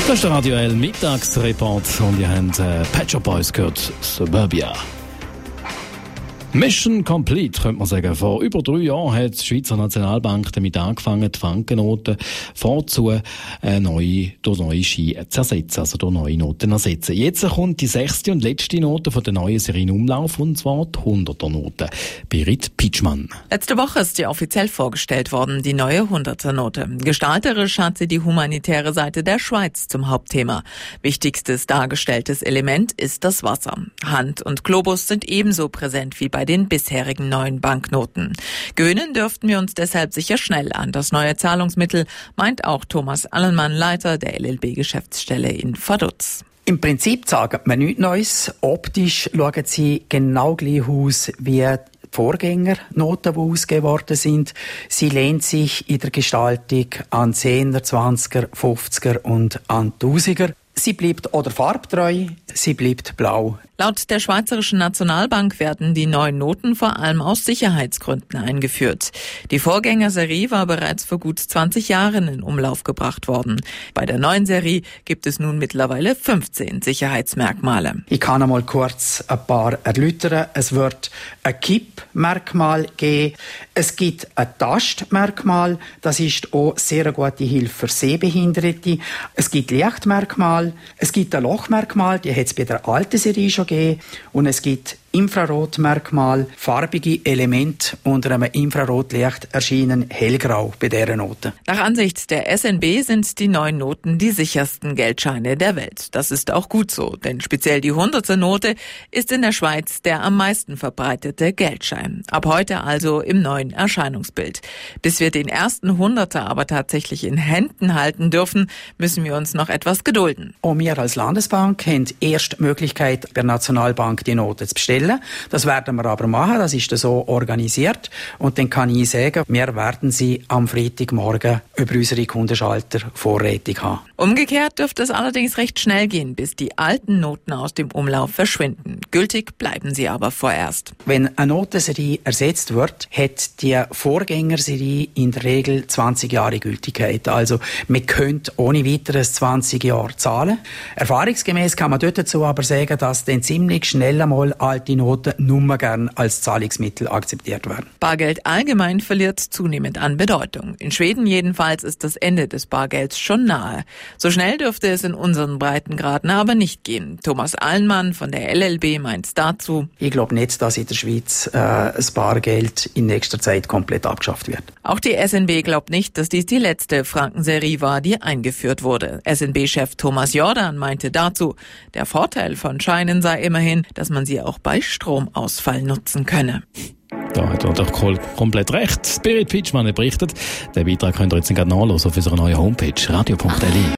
Das ist der Radio L Mittagsreport und ihr habt Pet Shop Boys gehört, Suburbia. Mission complete, könnte man sagen. Vor über 3 Jahren hat die Schweizer Nationalbank damit angefangen, die Frankennoten durch neue Ski zu ersetzen, also durch neue Noten ersetzen. Jetzt kommt die 6. und letzte Note von der neuen Serie in Umlauf, und zwar die 100er-Note. Berit Pitschmann. Letzte Woche ist sie offiziell vorgestellt worden, die neue 100er-Note. Gestalterisch hat sie die humanitäre Seite der Schweiz zum Hauptthema. Wichtigstes dargestelltes Element ist das Wasser. Hand und Globus sind ebenso präsent wie bei den bisherigen neuen Banknoten. Gewöhnen dürften wir uns deshalb sicher schnell an das neue Zahlungsmittel, meint auch Thomas Allenmann, Leiter der LLB-Geschäftsstelle in Vaduz. Im Prinzip sagen wir nichts Neues. Optisch schauen sie genau gleich aus wie die Vorgängernoten, die ausgegeben worden sind. Sie lehnt sich in der Gestaltung an 10er, 20er, 50er und an 1000er. Sie bleibt oder farbtreu, sie bleibt blau. Laut der Schweizerischen Nationalbank werden die neuen Noten vor allem aus Sicherheitsgründen eingeführt. Die Vorgängerserie war bereits vor gut 20 Jahren in Umlauf gebracht worden. Bei der neuen Serie gibt es nun mittlerweile 15 Sicherheitsmerkmale. Ich kann einmal kurz ein paar erläutern. Es wird ein Kippmerkmal geben. Es gibt ein Tastmerkmal. Das ist auch sehr gute Hilfe für Sehbehinderte. Es gibt Lichtmerkmal. Es gibt ein Lochmerkmal. Die hat es bei der alten Serie schon gegeben. Und es gibt Infrarotmerkmal, farbige Elemente unter einem Infrarotlicht erscheinen hellgrau bei dieser Note. Nach Ansicht der SNB sind die neuen Noten die sichersten Geldscheine der Welt. Das ist auch gut so, denn speziell die 100er-Note ist in der Schweiz der am meisten verbreitete Geldschein. Ab heute also im neuen Erscheinungsbild. Bis wir den ersten 100er aber tatsächlich in Händen halten dürfen, müssen wir uns noch etwas gedulden. Und wir als Landesbank haben erst die Möglichkeit, bei der Nationalbank die Note zu bestellen. Das werden wir aber machen, das ist so organisiert. Und dann kann ich sagen, wir werden sie am Freitagmorgen über unsere Kundenschalter vorrätig haben. Umgekehrt dürfte es allerdings recht schnell gehen, bis die alten Noten aus dem Umlauf verschwinden. Gültig bleiben sie aber vorerst. Wenn eine Notenserie ersetzt wird, hat die Vorgängerserie in der Regel 20 Jahre Gültigkeit. Also man könnte ohne weiteres 20 Jahre zahlen. Erfahrungsgemäß kann man dort dazu aber sagen, dass dann ziemlich schnell einmal alte Noten nur gern als Zahlungsmittel akzeptiert werden. Bargeld allgemein verliert zunehmend an Bedeutung. In Schweden jedenfalls ist das Ende des Bargelds schon nahe. So schnell dürfte es in unseren Breitengraden aber nicht gehen. Thomas Allenmann von der LLB meint dazu: Ich glaube nicht, dass in der Schweiz das Bargeld in nächster Zeit komplett abgeschafft wird. Auch die SNB glaubt nicht, dass dies die letzte Frankenserie war, die eingeführt wurde. SNB-Chef Thomas Jordan meinte dazu, der Vorteil von Scheinen sei immerhin, dass man sie auch bei Stromausfall nutzen könne. Da hat er doch komplett recht. Berit Pitschmann berichtet. Den Beitrag könnt ihr jetzt gerade nachlesen auf unserer neuen Homepage radio.li.